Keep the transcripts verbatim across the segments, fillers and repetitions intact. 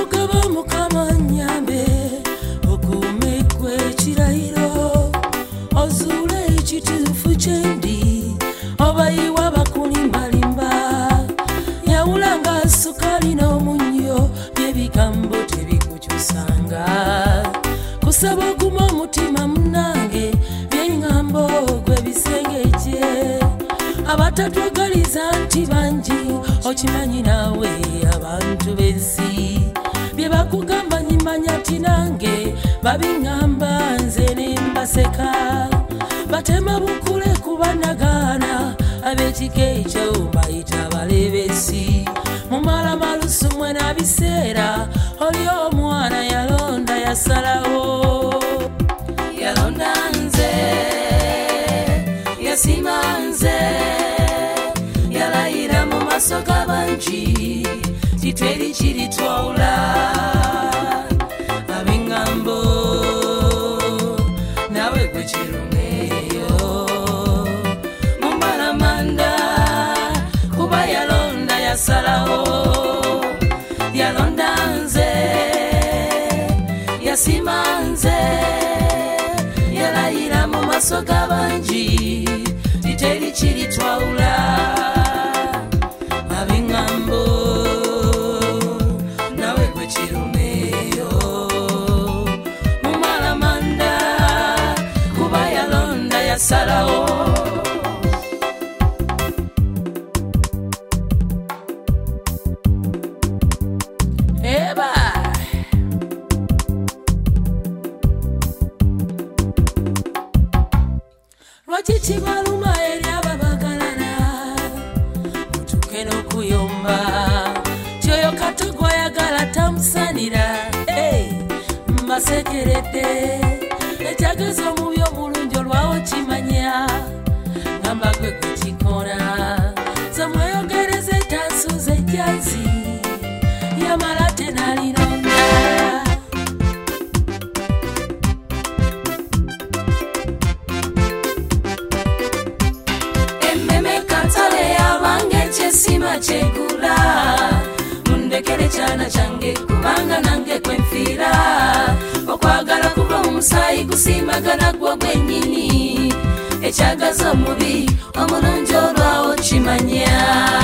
Mukama Mukama nyambe okumekwe ekirayiro ozuule ekituufu kyendi obayiwa bakulimbalimba yawulanga sukali n'omunnyo by'ebigambo tebikukyusanga kusaba oguma omutima munange by'engambo gwe bisengejje abatatwagaliza nti bangi okimanyi naawe abantu b'ensi bye bakugamba nyimanya ti nange babiŋŋamba nze ne mbaseka batema bukule kubanagaana ab'ekika ekyo bayita balebesi mumala malusu mwena biseera oli omwana yalonda yasalawo yalonda nze yasima nze yalayira mu maaso g'abangi titweri kiri twawula ab'eŋŋambo nawe gwe kirumeeyo mumbalamanda kuba yalonda yasalawo yalonda nze yasima nze yalayira mu maaso g'abangi titeri kiri twawula ab'eŋŋambo nawe gwe kirumeeyo mumbalamanda kuba yalonda yasalawo eba lwaki kibaluma eri ababagalana mutuke n'okuyomba kyoyo kato gwayagala tamusanira mbasekeredde ekyageza omubi omulungi olwawo kimanya ngamba gwe gwe kikona zamweyogereza etansuuza ejjazi yamala tenalinonda emmeme katale yabange kyesima kyegula mundekere kyana kyange kubanga nange kwenfiira okwagala kuva mu musaayi gusimbagana gwo gwennyini ekyagaza omubi omulungi olwawo kimanya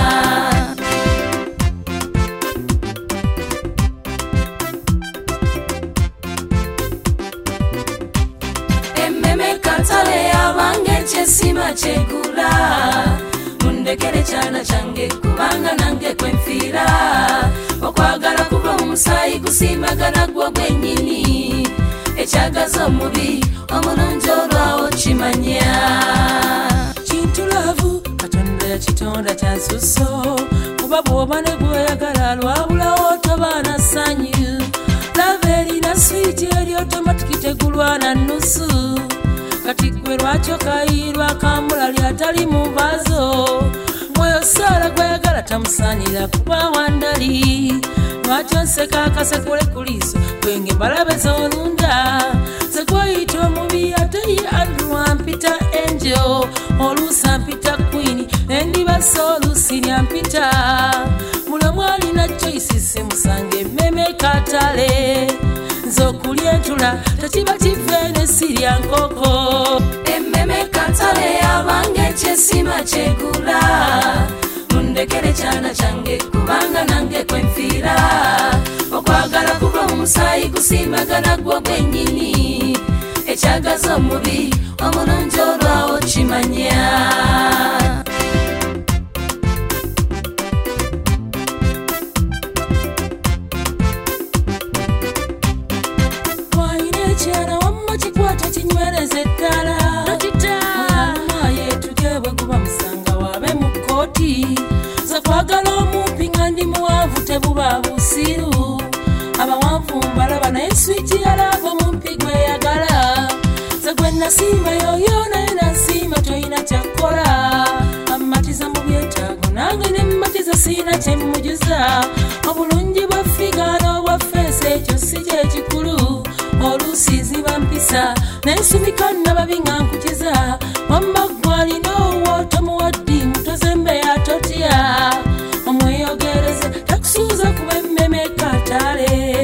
emmeme katale yabange kyesima kyegula mundekere kyana kyange kubanga nange kwenfiira okwagala kuva mu musaayi gusimbagana gwo gwennyini ekyagaza omubi omulungi olwawo kimanya kintu laavu katonda yakitonda kyansuso kuba bw'oba ne gweyagala lwabulawo tobaana ssanyu lava erina switi eri otomatiki tegulwana nnusu kati gwe lwakyo kayirwa kambula lyatali mu baazo mwoyo saala gweyagala tamusaanira kuba wandali lwakyo nseka akasekule ku liiso gwenge mbalabe z'olunda zegweyita omubi ate ye andrew ampita angel oluusi ampita queen endibasa oluusi lyampita mulamu alina choice simusange emmeme katale nze okulya entula tekiba kiveene sirya nkoko emmeme katale yabange kyesima kyegula mundekere kyana kyange kubanga nange kwenfiira okwagala kuva mu musaayi gusimbagana gwo gwennyini ekyagaza omubi omulungi olwawo kimanya wayina ekyana wamma kikwata kinywereza eddala mulalumaye yeetuje bwe guba musanga waabe mu kkooti ze kwagala omumpi nga ndi muwanvu tebuba busiru abawanvu mbalaba naye switi yalaava omumpi gweyagala ze gwe nasimba yoyo naye nansimba toyina kyakkola amatiza mu byetaago nange ne mmatiza siina kyemmujuza obulungi bwa figa n'obwa feesi ekyo si kyekikulu oluusi ziba mpisa nensumika nababi nga nkukiza wamma gwalina owo tomuwaddi mutozembe yatotya omweyogereze takusuuza kuba emmeme katale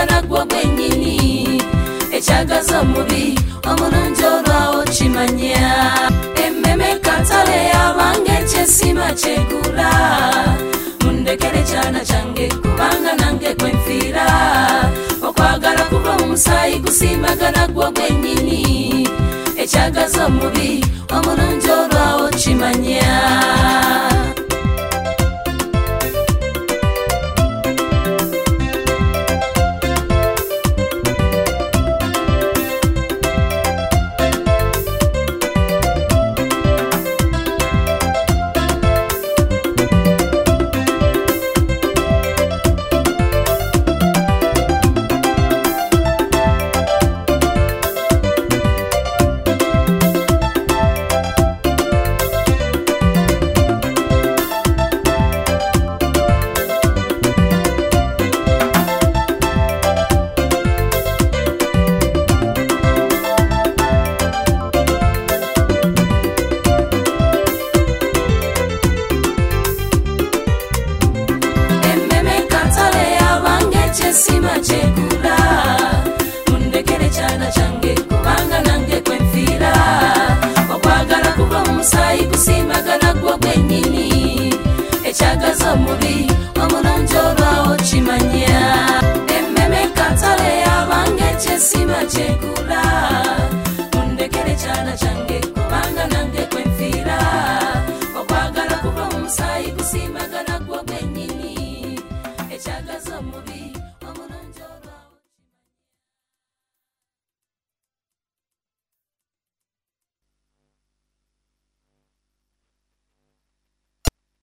kusimbagana gwo gwennyini ekyagaza omubi omulungi olwawo kimanya emmeme katale yabange ekyesima kyegula mundekere kyana kyange kubanga nange kwenfiira okwagala kuva mu musaayi kusimbagana gwo gwennyini ekyagaza omubi omulungi olwawo kimanya sima chekula mundekere kyana kyange kubanga nange kwenfiira okwagala kuva mu musaayi kusimbagana gwo gwennyini ekyagaza omubi omulungi olwawo kimanya emmeme katale yabange ekyesima kyegula mundekere kyana kyange kubanga nange kwenfiira okwagala kuva mu musaayi kusimbagana gwo gwennyini ekyagaza omubi